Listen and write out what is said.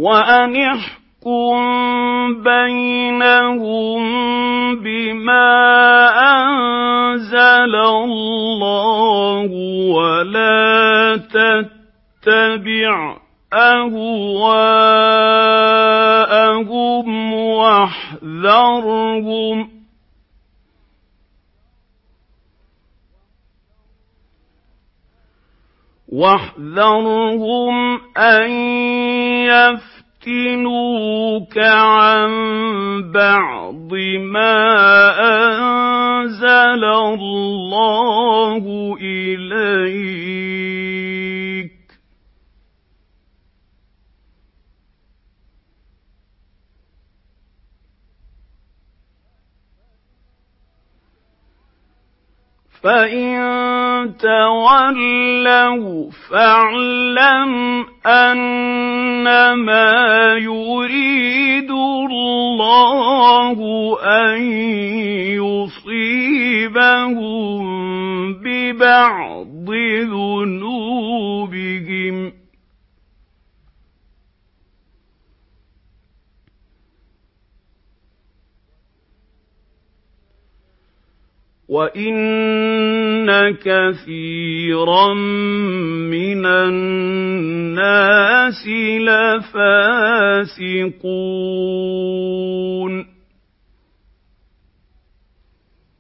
وأن احكم بينهم بما أنزل الله ولا تتبع أهواءهم واحذرهم أن يفتنوك عن بعض ما أنزل الله إليك فإن تولوا فاعلم أنما يريد الله أن يصيبهم ببعض ذنوبهم وَإِنَّ كَثِيرًا مِنَ النَّاسِ لَفَاسِقُونَ